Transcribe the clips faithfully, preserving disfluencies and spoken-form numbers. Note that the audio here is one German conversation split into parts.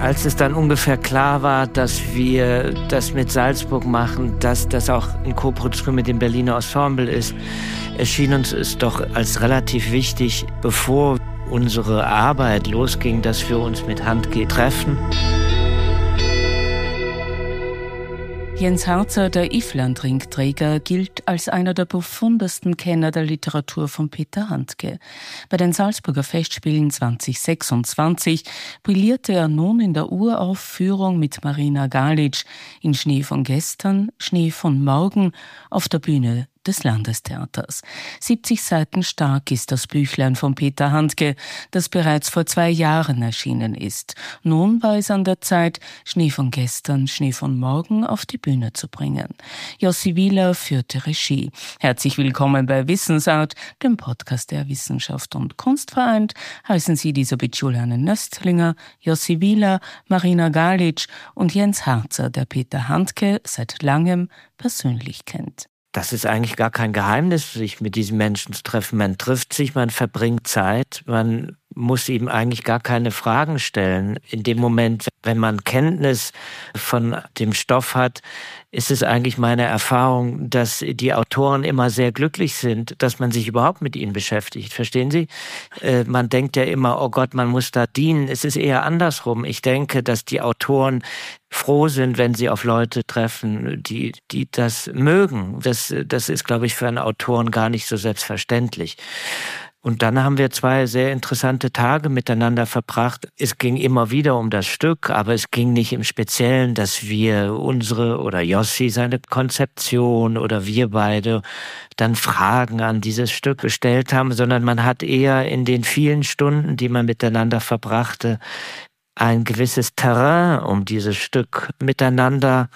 Als es dann ungefähr klar war, dass wir das mit Salzburg machen, dass das auch in Koproduktion mit dem Berliner Ensemble ist, erschien uns es doch als relativ wichtig, bevor unsere Arbeit losging, dass wir uns mit Handke treffen. Jens Harzer, der Iffland-Ringträger, gilt als einer der profundesten Kenner der Literatur von Peter Handke. Bei den Salzburger Festspielen zwanzig sechsundzwanzig brillierte er nun in der Uraufführung mit Marina Galic in Schnee von gestern, Schnee von morgen auf der Bühne des Landestheaters. siebzig Seiten stark ist das Büchlein von Peter Handke, das bereits vor zwei Jahren erschienen ist. Nun war es an der Zeit, Schnee von gestern, Schnee von morgen auf die Bühne zu bringen. Jossi Wieler führte Regie. Herzlich willkommen bei Wissensart, dem Podcast der Wissenschaft und Kunst vereint. Heißen Sie Elisabeth Juliane Nöstlinger, Jossi Wieler, Marina Galic und Jens Harzer, der Peter Handke seit langem persönlich kennt. Das ist eigentlich gar kein Geheimnis, sich mit diesen Menschen zu treffen. Man trifft sich, man verbringt Zeit, man muss ihm eigentlich gar keine Fragen stellen. In dem Moment, wenn man Kenntnis von dem Stoff hat, ist es eigentlich meine Erfahrung, dass die Autoren immer sehr glücklich sind, dass man sich überhaupt mit ihnen beschäftigt. Verstehen Sie? Äh, man denkt ja immer, oh Gott, man muss da dienen. Es ist eher andersrum. Ich denke, dass die Autoren froh sind, wenn sie auf Leute treffen, die, die das mögen. Das, das ist, glaube ich, für einen Autoren gar nicht so selbstverständlich. Und dann haben wir zwei sehr interessante Tage miteinander verbracht. Es ging immer wieder um das Stück, aber es ging nicht im Speziellen, dass wir unsere oder Jossi seine Konzeption oder wir beide dann Fragen an dieses Stück gestellt haben, sondern man hat eher in den vielen Stunden, die man miteinander verbrachte, ein gewisses Terrain um dieses Stück miteinander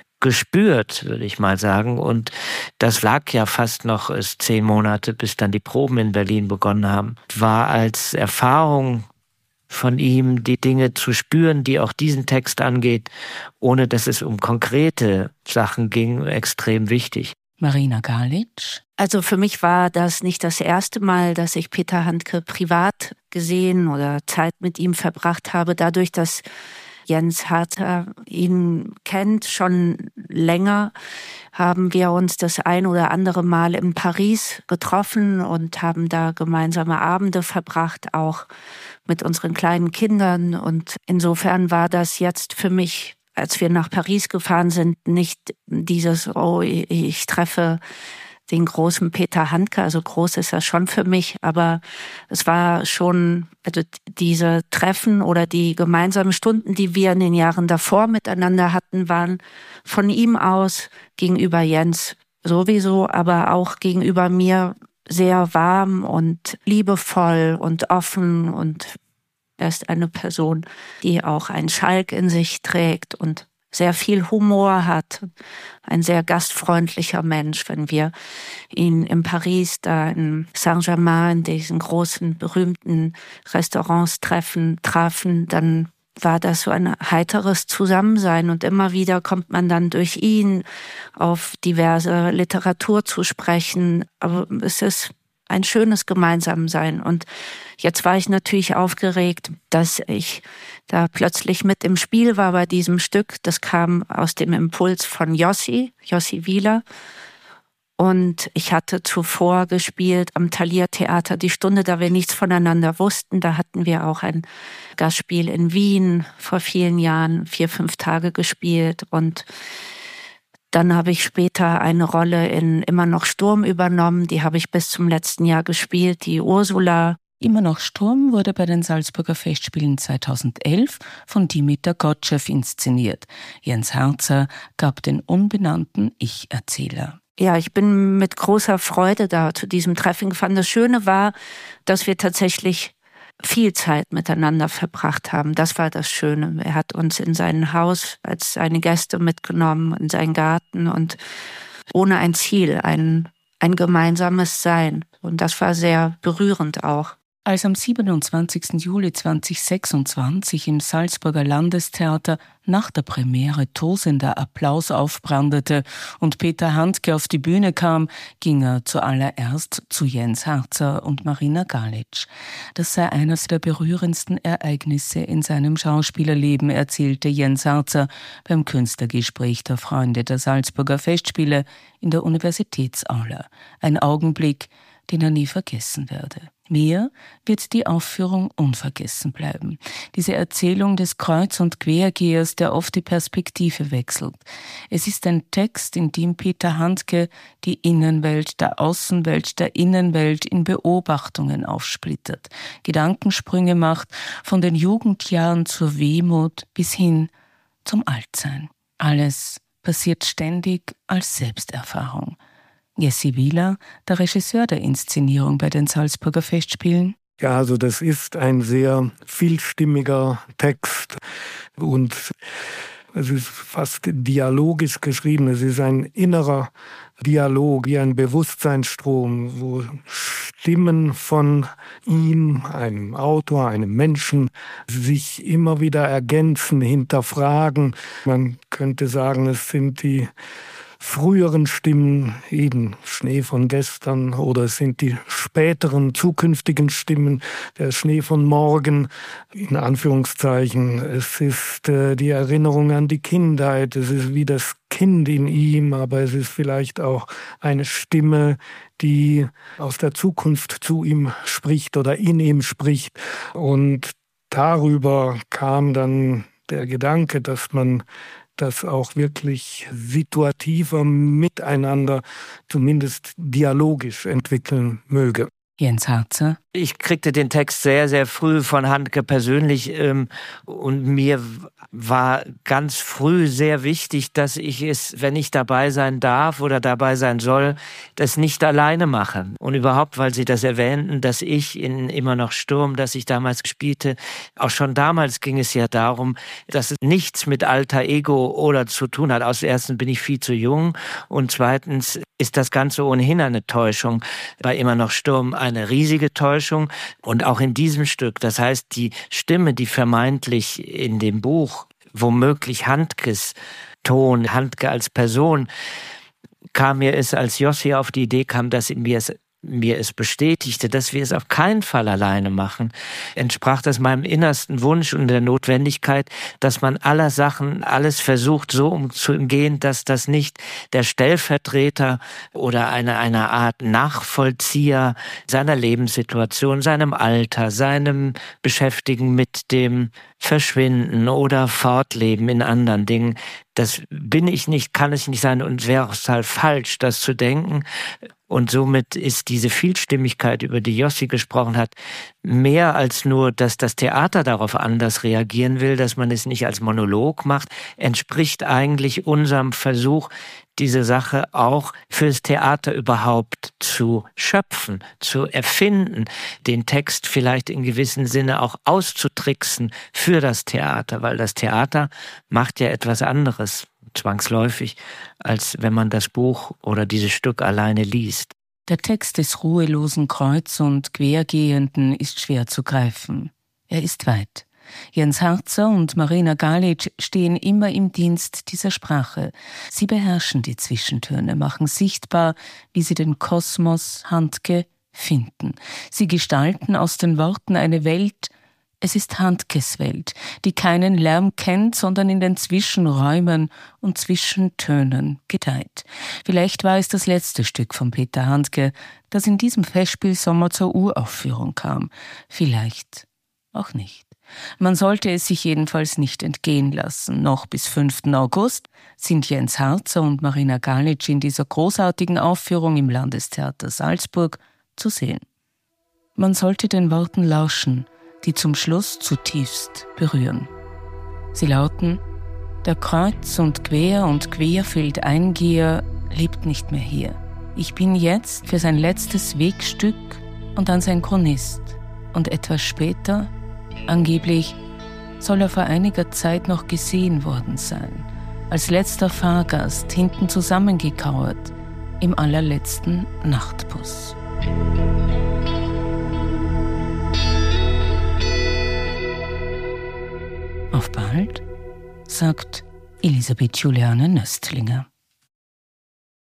gespürt, würde ich mal sagen. Und das lag ja fast noch es zehn Monate, bis dann die Proben in Berlin begonnen haben. War als Erfahrung von ihm, die Dinge zu spüren, die auch diesen Text angeht, ohne dass es um konkrete Sachen ging, extrem wichtig. Marina Galic? Also für mich war das nicht das erste Mal, dass ich Peter Handke privat gesehen oder Zeit mit ihm verbracht habe. Dadurch, dass Jens Harzer ihn kennt schon länger, haben wir uns das ein oder andere Mal in Paris getroffen und haben da gemeinsame Abende verbracht, auch mit unseren kleinen Kindern. Und insofern war das jetzt für mich, als wir nach Paris gefahren sind, nicht dieses, oh, ich treffe den großen Peter Handke, also groß ist er schon für mich, aber es war schon, also diese Treffen oder die gemeinsamen Stunden, die wir in den Jahren davor miteinander hatten, waren von ihm aus gegenüber Jens sowieso, aber auch gegenüber mir sehr warm und liebevoll und offen, und er ist eine Person, die auch einen Schalk in sich trägt und sehr viel Humor hat, ein sehr gastfreundlicher Mensch. Wenn wir ihn in Paris, da in Saint-Germain, in diesen großen, berühmten Restaurants treffen, trafen, dann war das so ein heiteres Zusammensein. Und immer wieder kommt man dann durch ihn auf diverse Literatur zu sprechen. Aber es ist ein schönes Gemeinsamsein. Und jetzt war ich natürlich aufgeregt, dass ich da plötzlich mit im Spiel war bei diesem Stück. Das kam aus dem Impuls von Jossi, Jossi Wieler. Und ich hatte zuvor gespielt am Thalia Theater Die Stunde, da wir nichts voneinander wussten. Da hatten wir auch ein Gastspiel in Wien vor vielen Jahren, vier, fünf Tage gespielt. Und dann habe ich später eine Rolle in Immer noch Sturm übernommen. Die habe ich bis zum letzten Jahr gespielt, die Ursula. Immer noch Sturm wurde bei den Salzburger Festspielen zweitausendelf von Dimitar Gottschew inszeniert. Jens Harzer gab den unbenannten Ich-Erzähler. Ja, ich bin mit großer Freude da zu diesem Treffen gefahren. Das Schöne war, dass wir tatsächlich viel Zeit miteinander verbracht haben. Das war das Schöne. Er hat uns in sein Haus als seine Gäste mitgenommen, in seinen Garten, und ohne ein Ziel, ein, ein gemeinsames Sein. Und das war sehr berührend auch. Als am siebenundzwanzigsten Juli zweitausendsechsundzwanzig im Salzburger Landestheater nach der Premiere tosender Applaus aufbrandete und Peter Handke auf die Bühne kam, ging er zuallererst zu Jens Harzer und Marina Galic. Das sei eines der berührendsten Ereignisse in seinem Schauspielerleben, erzählte Jens Harzer beim Künstlergespräch der Freunde der Salzburger Festspiele in der Universitätsaula. Ein Augenblick, den er nie vergessen werde. Mir wird die Aufführung unvergessen bleiben. Diese Erzählung des Kreuz- und Quergehers, der oft die Perspektive wechselt. Es ist ein Text, in dem Peter Handke die Innenwelt der Außenwelt der Innenwelt in Beobachtungen aufsplittert, Gedankensprünge macht, von den Jugendjahren zur Wehmut bis hin zum Altsein. Alles passiert ständig als Selbsterfahrung. Jesse Wieler, der Regisseur der Inszenierung bei den Salzburger Festspielen. Ja, also das ist ein sehr vielstimmiger Text und es ist fast dialogisch geschrieben. Es ist ein innerer Dialog, wie ein Bewusstseinsstrom, wo Stimmen von ihm, einem Autor, einem Menschen, sich immer wieder ergänzen, hinterfragen. Man könnte sagen, es sind die früheren Stimmen, eben Schnee von gestern, oder es sind die späteren, zukünftigen Stimmen, der Schnee von morgen, in Anführungszeichen. Es ist äh, die Erinnerung an die Kindheit, es ist wie das Kind in ihm, aber es ist vielleicht auch eine Stimme, die aus der Zukunft zu ihm spricht oder in ihm spricht. Und darüber kam dann der Gedanke, dass man das auch wirklich situativer miteinander, zumindest dialogisch entwickeln möge. Jens Harzer. Ich kriegte den Text sehr, sehr früh von Handke persönlich ähm, und mir war ganz früh sehr wichtig, dass ich es, wenn ich dabei sein darf oder dabei sein soll, das nicht alleine mache. Und überhaupt, weil Sie das erwähnten, dass ich in Immer noch Sturm, das ich damals spielte, auch schon damals ging es ja darum, dass es nichts mit Alter Ego oder zu tun hat. Aus erstens bin ich viel zu jung und zweitens ist das Ganze ohnehin eine Täuschung. Bei Immer noch Sturm eine riesige Täuschung und auch in diesem Stück. Das heißt, die Stimme, die vermeintlich in dem Buch, womöglich Handkes Ton, Handke als Person, kam mir es, als Jossi auf die Idee kam, dass in mir es mir es bestätigte, dass wir es auf keinen Fall alleine machen, entsprach das meinem innersten Wunsch und der Notwendigkeit, dass man aller Sachen, alles versucht so umzugehen, dass das nicht der Stellvertreter oder eine, eine Art Nachvollzieher seiner Lebenssituation, seinem Alter, seinem Beschäftigen mit dem Verschwinden oder Fortleben in anderen Dingen. Das bin ich nicht, kann es nicht sein und wäre auch total falsch, das zu denken. Und somit ist diese Vielstimmigkeit, über die Jossi gesprochen hat, mehr als nur, dass das Theater darauf anders reagieren will, dass man es nicht als Monolog macht, entspricht eigentlich unserem Versuch, diese Sache auch fürs Theater überhaupt zu schöpfen, zu erfinden, den Text vielleicht in gewissem Sinne auch auszutricksen für das Theater, weil das Theater macht ja etwas anderes, zwangsläufig, als wenn man das Buch oder dieses Stück alleine liest. Der Text des ruhelosen Kreuz- und Quergehenden ist schwer zu greifen. Er ist weit. Jens Harzer und Marina Galic stehen immer im Dienst dieser Sprache. Sie beherrschen die Zwischentöne, machen sichtbar, wie sie den Kosmos Handke finden. Sie gestalten aus den Worten eine Welt, es ist Handkes Welt, die keinen Lärm kennt, sondern in den Zwischenräumen und Zwischentönen gedeiht. Vielleicht war es das letzte Stück von Peter Handke, das in diesem Festspielsommer zur Uraufführung kam. Vielleicht auch nicht. Man sollte es sich jedenfalls nicht entgehen lassen. Noch bis fünften August sind Jens Harzer und Marina Galic in dieser großartigen Aufführung im Landestheater Salzburg zu sehen. Man sollte den Worten lauschen, die zum Schluss zutiefst berühren. Sie lauten: Der Kreuz- und Quer- und Querfeldeingeher lebt nicht mehr hier. Ich bin jetzt für sein letztes Wegstück und dann sein Chronist. Und etwas später, angeblich, soll er vor einiger Zeit noch gesehen worden sein, als letzter Fahrgast hinten zusammengekauert im allerletzten Nachtbus. Auf bald, sagt Elisabeth Juliane Nöstlinger.